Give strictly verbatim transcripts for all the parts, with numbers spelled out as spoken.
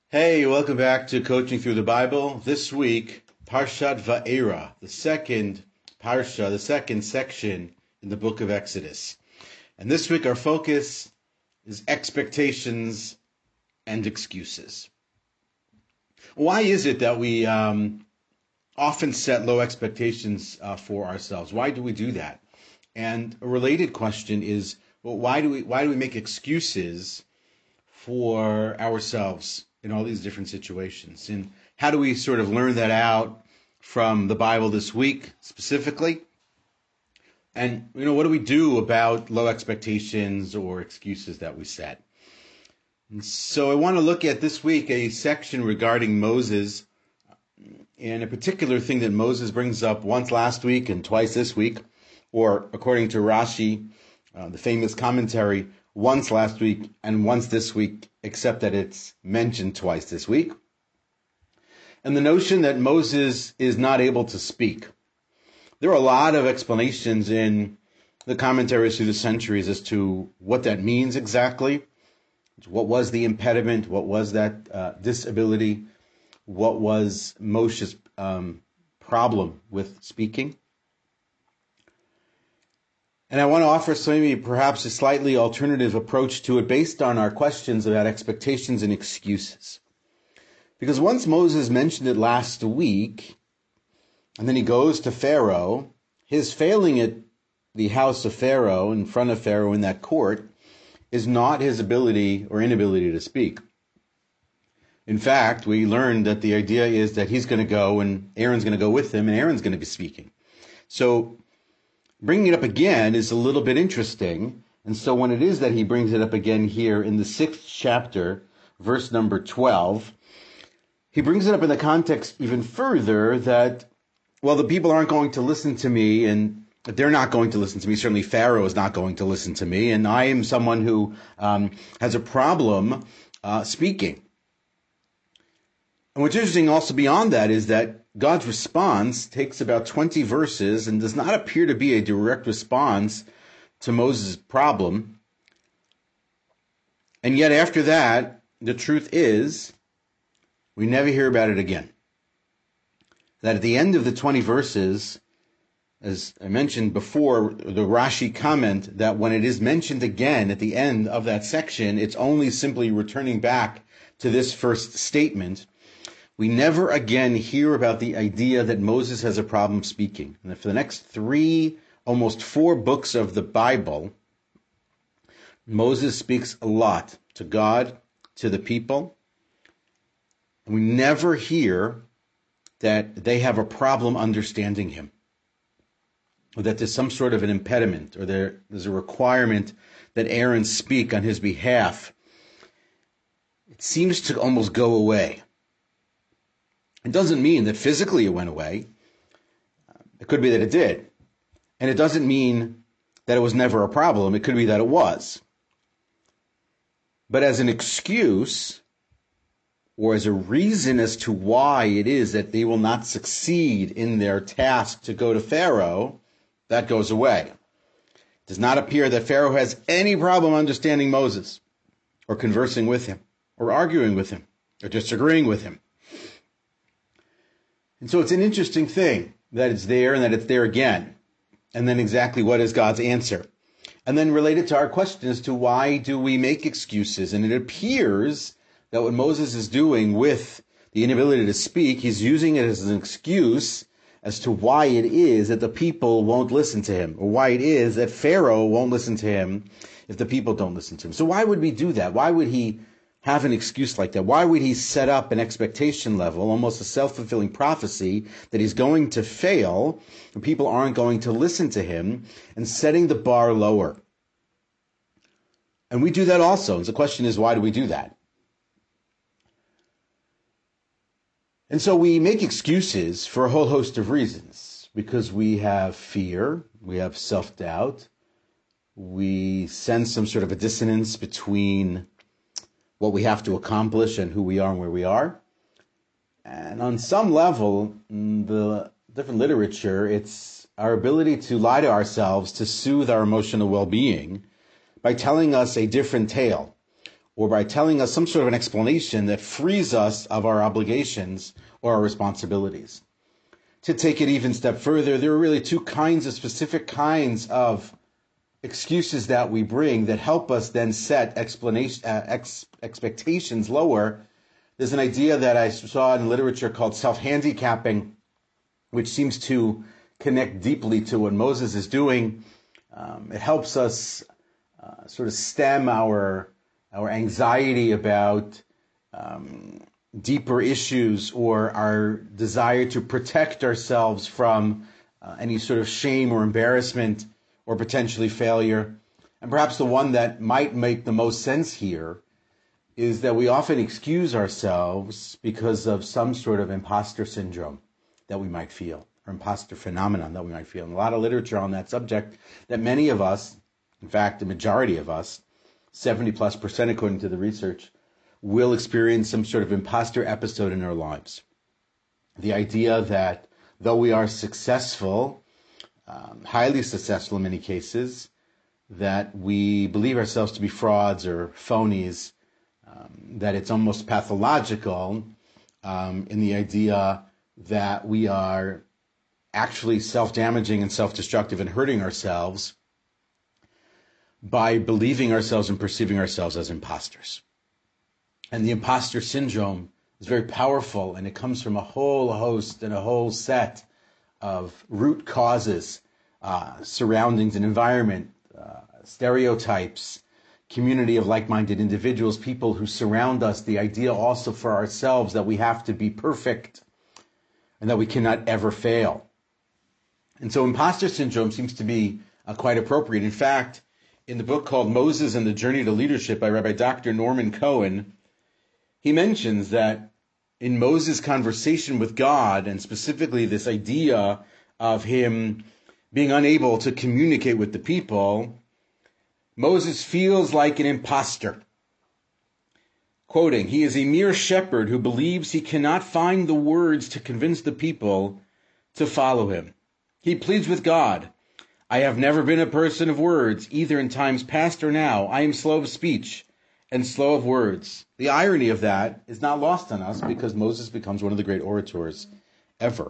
Hey, welcome back to Coaching Through the Bible. This week, Parshat Va'era, the second Parsha, the second section in the book of Exodus. And this week our focus is expectations and excuses. Why is it that we um, often set low expectations uh, for ourselves? Why do we do that? And a related question is, well, why do we why do we make excuses for ourselves in all these different situations? And how do we sort of learn that out from the Bible this week specifically? And, you know, what do we do about low expectations or excuses that we set? And so I want to look at this week a section regarding Moses and a particular thing that Moses brings up once last week and twice this week, or according to Rashi, uh, the famous commentary, once last week and once this week, except that it's mentioned twice this week. And the notion that Moses is not able to speak. There are a lot of explanations in the commentaries through the centuries as to what that means exactly. What was the impediment? What was that uh, disability? What was Moshe's um, problem with speaking? And I want to offer maybe perhaps a slightly alternative approach to it based on our questions about expectations and excuses. Because once Moses mentioned it last week, and then he goes to Pharaoh, his failing at the house of Pharaoh, in front of Pharaoh in that court, is not his ability or inability to speak. In fact, we learned that the idea is that he's going to go and Aaron's going to go with him and Aaron's going to be speaking. So bringing it up again is a little bit interesting. And so when it is that he brings it up again here in the sixth chapter, verse number twelve, he brings it up in the context even further that, well, the people aren't going to listen to me, and they're not going to listen to me. Certainly Pharaoh is not going to listen to me, and I am someone who um, has a problem uh, speaking. And what's interesting also beyond that is that God's response takes about twenty verses and does not appear to be a direct response to Moses' problem. And yet after that, the truth is, we never hear about it again. That at the end of the twenty verses, as I mentioned before, the Rashi comment that when it is mentioned again at the end of that section, it's only simply returning back to this first statement. We never again hear about the idea that Moses has a problem speaking. And for the next three, almost four books of the Bible, Moses speaks a lot to God, to the people. And we never hear that they have a problem understanding him, or that there's some sort of an impediment, or there, there's a requirement that Aaron speak on his behalf. It seems to almost go away. It doesn't mean that physically it went away. It could be that it did. And it doesn't mean that it was never a problem. It could be that it was. But as an excuse, or as a reason as to why it is that they will not succeed in their task to go to Pharaoh, that goes away. It does not appear that Pharaoh has any problem understanding Moses, or conversing with him, or arguing with him, or disagreeing with him. And so it's an interesting thing that it's there and that it's there again. And then exactly what is God's answer? And then related to our question as to why do we make excuses? And it appears that what Moses is doing with the inability to speak, he's using it as an excuse as to why it is that the people won't listen to him, or why it is that Pharaoh won't listen to him if the people don't listen to him. So why would we do that? Why would he have an excuse like that? Why would he set up an expectation level, almost a self-fulfilling prophecy, that he's going to fail and people aren't going to listen to him, and setting the bar lower? And we do that also. And the question is, why do we do that? And so we make excuses for a whole host of reasons, because we have fear, we have self-doubt, we sense some sort of a dissonance between what we have to accomplish and who we are and where we are. And on some level, in the different literature, it's our ability to lie to ourselves to soothe our emotional well-being by telling us a different tale, or by telling us some sort of an explanation that frees us of our obligations or our responsibilities. To take it even a step further, there are really two kinds of specific kinds of excuses that we bring that help us then set explanation, uh, ex, expectations lower. There's an idea that I saw in literature called self-handicapping, which seems to connect deeply to what Moses is doing. Um, it helps us uh, sort of stem our our anxiety about um, deeper issues or our desire to protect ourselves from uh, any sort of shame or embarrassment or potentially failure. And perhaps the one that might make the most sense here is that we often excuse ourselves because of some sort of imposter syndrome that we might feel, or imposter phenomenon that we might feel. And a lot of literature on that subject that many of us, in fact, the majority of us, seventy plus percent according to the research, will experience some sort of imposter episode in our lives. The idea that though we are successful, um, highly successful in many cases, that we believe ourselves to be frauds or phonies, um, that it's almost pathological um, in the idea that we are actually self-damaging and self-destructive and hurting ourselves by believing ourselves and perceiving ourselves as imposters. And the imposter syndrome is very powerful, and it comes from a whole host and a whole set of root causes, uh, surroundings and environment, uh, stereotypes, community of like-minded individuals, people who surround us, the idea also for ourselves that we have to be perfect and that we cannot ever fail. And so imposter syndrome seems to be uh, quite appropriate. In fact, in the book called Moses and the Journey to Leadership by Rabbi Doctor Norman Cohen, he mentions that in Moses' conversation with God, and specifically this idea of him being unable to communicate with the people, Moses feels like an imposter. Quoting, "He is a mere shepherd who believes he cannot find the words to convince the people to follow him. He pleads with God, 'I have never been a person of words, either in times past or now. I am slow of speech and slow of words.'" The irony of that is not lost on us because Moses becomes one of the great orators ever.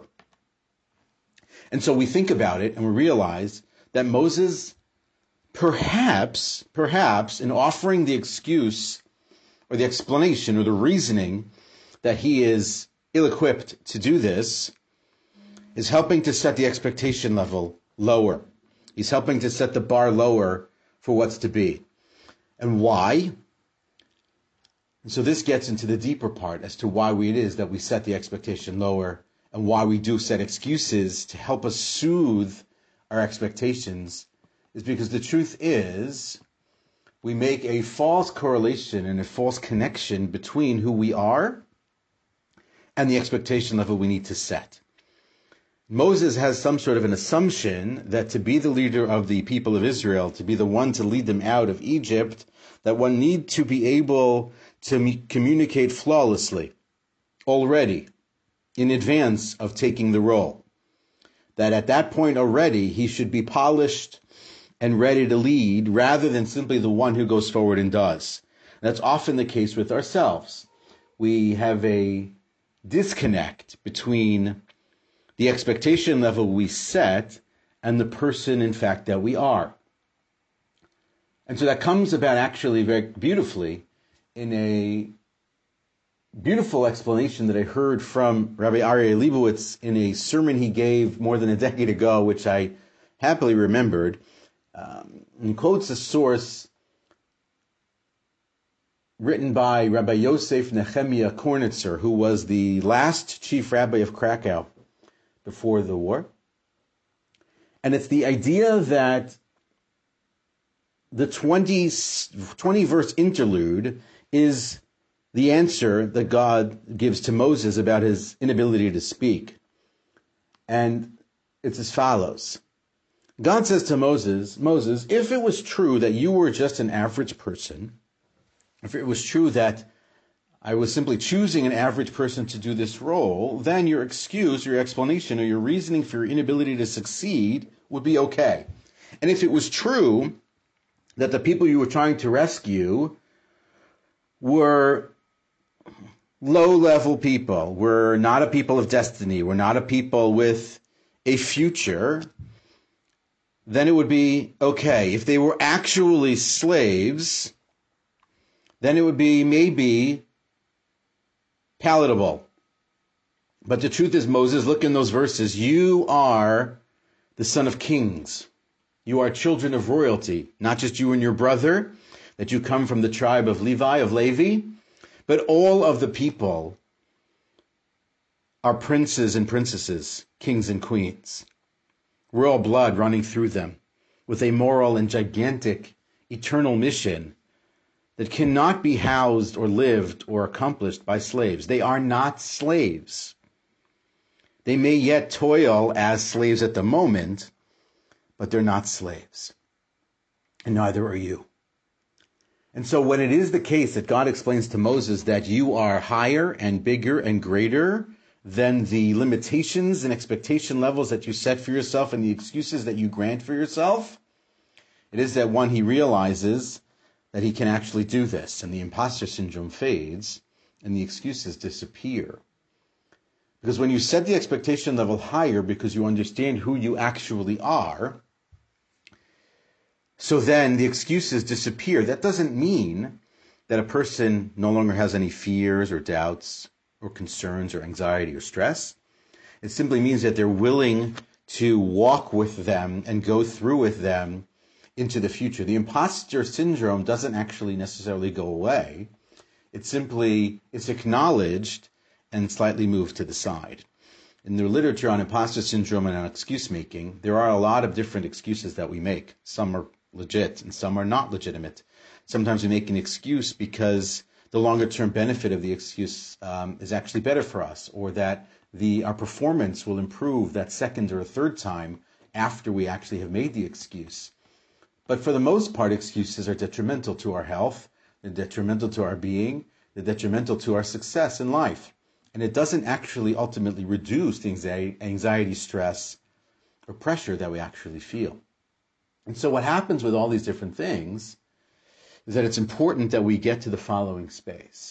And so we think about it and we realize that Moses, perhaps, perhaps in offering the excuse or the explanation or the reasoning that he is ill-equipped to do this, is helping to set the expectation level lower. He's helping to set the bar lower for what's to be. And why? And so this gets into the deeper part as to why we, it is that we set the expectation lower and why we do set excuses to help us soothe our expectations, is because the truth is we make a false correlation and a false connection between who we are and the expectation level we need to set. Moses has some sort of an assumption that to be the leader of the people of Israel, to be the one to lead them out of Egypt, that one need to be able to me- communicate flawlessly already in advance of taking the role. That at that point already he should be polished and ready to lead rather than simply the one who goes forward and does. And that's often the case with ourselves. We have a disconnect between the expectation level we set and the person, in fact, that we are. And so that comes about actually very beautifully in a beautiful explanation that I heard from Rabbi Aryeh Leibowitz in a sermon he gave more than a decade ago, which I happily remembered. Um, and quotes a source written by Rabbi Yosef Nehemiah Kornitzer, who was the last chief rabbi of Krakow before the war. And it's the idea that the twenty, twenty verse interlude is the answer that God gives to Moses about his inability to speak. And it's as follows. God says to Moses, Moses, if it was true that you were just an average person, if it was true that I was simply choosing an average person to do this role, then your excuse, your explanation, or your reasoning for your inability to succeed would be okay. And if it was true that the people you were trying to rescue were low-level people. We're not a people of destiny. We're not a people with a future. Then it would be okay. If they were actually slaves, then it would be maybe palatable. But the truth is, Moses, look in those verses. You are the son of kings. You are children of royalty. Not just you and your brother, that you come from the tribe of Levi, of Levi, but all of the people are princes and princesses, kings and queens. Royal blood running through them with a moral and gigantic eternal mission that cannot be housed or lived or accomplished by slaves. They are not slaves. They may yet toil as slaves at the moment, but they're not slaves. And neither are you. And so when it is the case that God explains to Moses that you are higher and bigger and greater than the limitations and expectation levels that you set for yourself and the excuses that you grant for yourself, it is that one, he realizes that he can actually do this, and the imposter syndrome fades and the excuses disappear. Because when you set the expectation level higher because you understand who you actually are, so then the excuses disappear. That doesn't mean that a person no longer has any fears or doubts or concerns or anxiety or stress. It simply means that they're willing to walk with them and go through with them into the future. The imposter syndrome doesn't actually necessarily go away. It simply, it's acknowledged and slightly moved to the side. In the literature on imposter syndrome and on excuse making, there are a lot of different excuses that we make. Some are legit and some are not legitimate. Sometimes we make an excuse because the longer term benefit of the excuse um, is actually better for us, or that the our performance will improve that second or a third time after we actually have made the excuse. But for the most part, excuses are detrimental to our health, they're detrimental to our being, they're detrimental to our success in life. And it doesn't actually ultimately reduce the anxiety, anxiety, stress, or pressure that we actually feel. And so what happens with all these different things is that it's important that we get to the following space.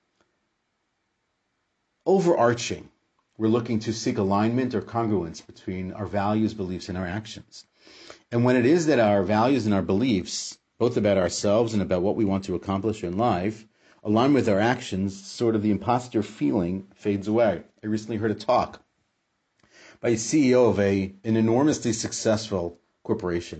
Overarching, we're looking to seek alignment or congruence between our values, beliefs, and our actions. And when it is that our values and our beliefs, both about ourselves and about what we want to accomplish in life, align with our actions, sort of the imposter feeling fades away. I recently heard a talk by a C E O of a, an enormously successful corporation,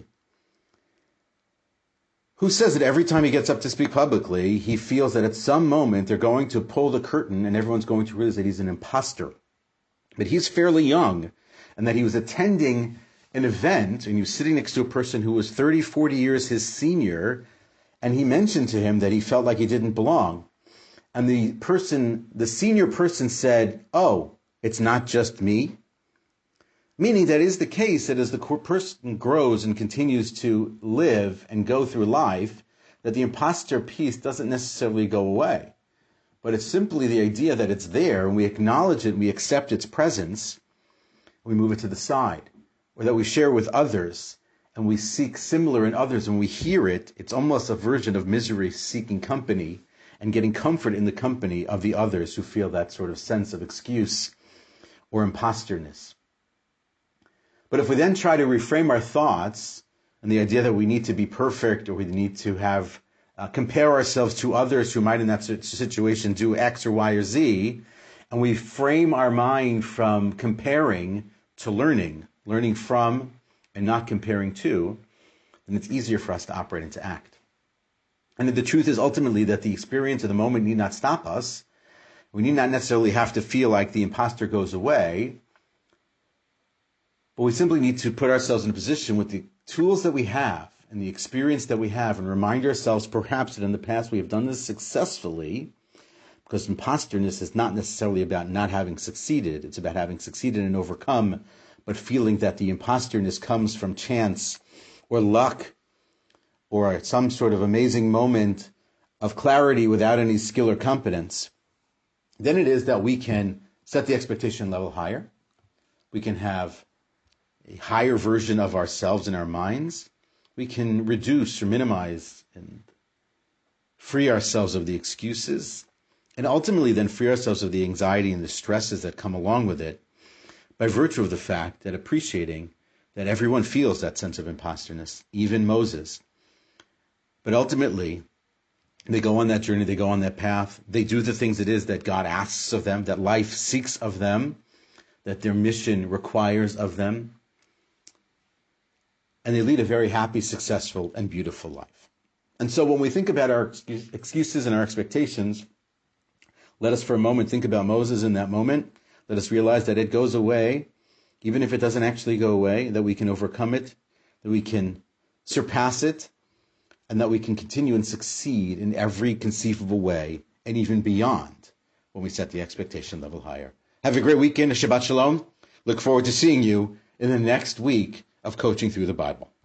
who says that every time he gets up to speak publicly, he feels that at some moment they're going to pull the curtain and everyone's going to realize that he's an imposter. But he's fairly young, and that he was attending an event, and he was sitting next to a person who was thirty, forty years his senior, and he mentioned to him that he felt like he didn't belong. And the person, the senior person said, "Oh, it's not just me." Meaning that is the case that as the person grows and continues to live and go through life, that the imposter piece doesn't necessarily go away. But it's simply the idea that it's there and we acknowledge it and we accept its presence, we move it to the side. Or that we share with others and we seek similar in others. When we hear it, it's almost a version of misery seeking company and getting comfort in the company of the others who feel that sort of sense of excuse or imposterness. But if we then try to reframe our thoughts and the idea that we need to be perfect or we need to have uh, compare ourselves to others who might in that situation do X or Y or Z, and we frame our mind from comparing to learning, learning from and not comparing to, then it's easier for us to operate and to act. And the truth is ultimately that the experience of the moment need not stop us. We need not necessarily have to feel like the imposter goes away. But we simply need to put ourselves in a position with the tools that we have and the experience that we have and remind ourselves perhaps that in the past we have done this successfully, because imposterness is not necessarily about not having succeeded. It's about having succeeded and overcome, but feeling that the imposterness comes from chance or luck or some sort of amazing moment of clarity without any skill or competence. Then it is that we can set the expectation level higher. We can have a higher version of ourselves in our minds. We can reduce or minimize and free ourselves of the excuses, and ultimately then free ourselves of the anxiety and the stresses that come along with it by virtue of the fact that appreciating that everyone feels that sense of imposterness, even Moses. But ultimately, they go on that journey, they go on that path, they do the things it is that God asks of them, that life seeks of them, that their mission requires of them. And they lead a very happy, successful, and beautiful life. And so when we think about our excuses and our expectations, let us for a moment think about Moses in that moment. Let us realize that it goes away, even if it doesn't actually go away, that we can overcome it, that we can surpass it, and that we can continue and succeed in every conceivable way, and even beyond when we set the expectation level higher. Have a great weekend. Shabbat Shalom. Look forward to seeing you in the next week of Coaching Through the Bible.